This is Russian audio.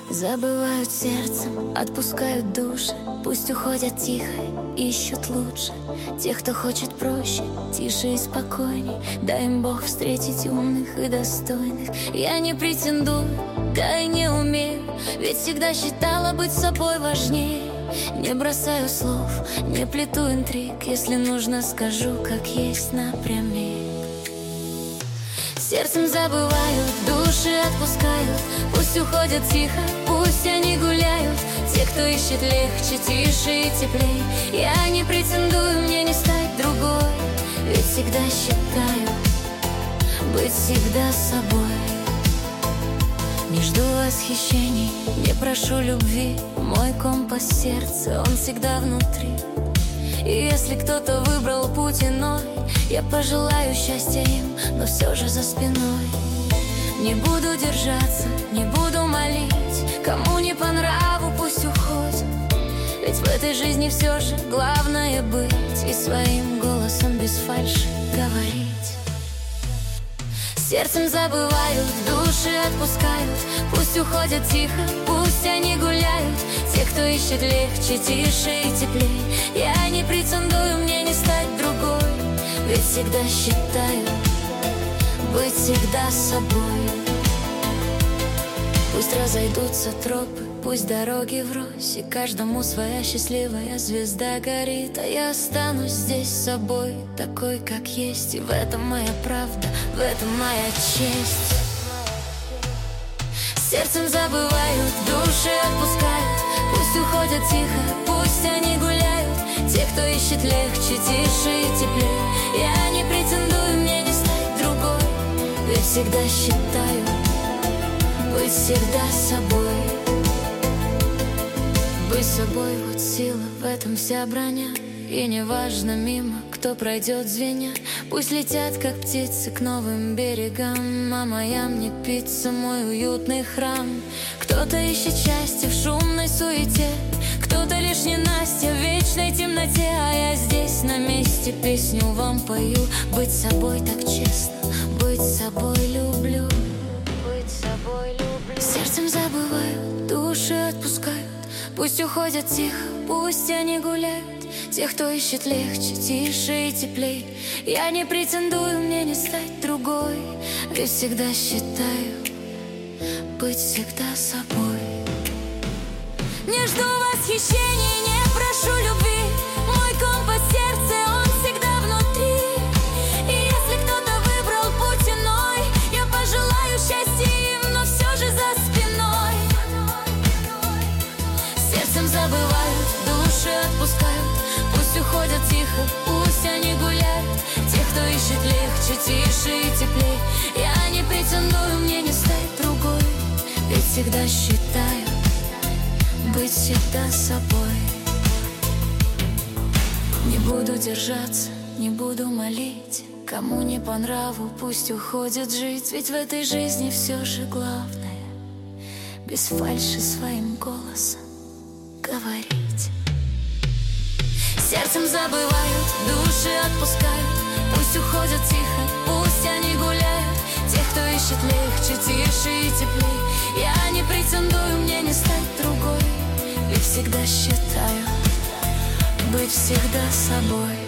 Забывают сердцем, отпускают души. Пусть уходят тихо, ищут лучше тех, кто хочет проще, тише и спокойней. Дай им Бог встретить умных и достойных. Я не претендую, да и не умею, ведь всегда считала быть собой важнее. Не бросаю слов, не плету интриг, если нужно, скажу, как есть напрямик. Сердцем забывают, души отпускают. Пусть уходят тихо, пусть они гуляют. Те, кто ищет легче, тише и теплей. Я не претендую, мне не стать другой, ведь всегда считаю быть всегда собой. Не жду восхищений, не прошу любви. Мой компас сердца, он всегда внутри. И если кто-то выбрал путь иной, я пожелаю счастья им, но все же за спиной. Не буду держаться, не буду молить. Кому не по нраву, пусть уходит. Ведь в этой жизни все же главное быть и своим голосом без фальши говорить. Сердцем забывают, души отпускают. Пусть уходят тихо, пусть они гуляют. Те, кто ищет легче, тише и теплей. Я не претендую, мне не стать другой, ведь всегда считаю быть всегда собой. Пусть разойдутся тропы, пусть дороги врозь, и каждому своя счастливая звезда горит. А я останусь здесь собой, такой, как есть. И в этом моя правда, в этом моя честь. Сердцем забывают, души отпускают. Пусть уходят тихо, пусть они гуляют. Те, кто ищет легче, тише и теплее. Я не претендую, мне не стать другой, ведь всегда считаю быть всегда собой. Быть собой, вот сила, в этом вся броня. И неважно мимо, кто пройдет звеня. Пусть летят, как птицы, к новым берегам. А моя мне пицца, мой уютный храм. Кто-то ищет счастье в шумной суете, кто-то лишь ненастье в вечной темноте. А я здесь на месте песню вам пою. Быть собой так честно, быть собой люблю. Быть собой люблю. Сердцем забывают, души отпускают. Пусть уходят тихо, пусть они гуляют. Тех, кто ищет легче, тише и теплей. Я не претендую, мне не стать другой, ведь всегда считаю быть всегда собой. Не жду восхищений, не прошу любви. Мой компас сердца, он всегда внутри. И если кто-то выбрал путь иной, я пожелаю счастья им, но все же за спиной. Сердцем забывают, души отпускают. Пусть уходят тихо, пусть они гуляют. Тех, кто ищет легче, тише и теплей. Я не претендую, мне не стать другой, ведь всегда считаю быть всегда собой. Не буду держаться, не буду молить. Кому не по нраву, пусть уходит жить. Ведь в этой жизни все же главное без фальши своим голосом говорить. Сердцем забывают, души отпускают. Пусть уходят тихо, пусть они гуляют. Тех, кто ищет легче, тише и теплей. Я не претендую, мне не стать другой, ведь всегда считаю быть всегда собой.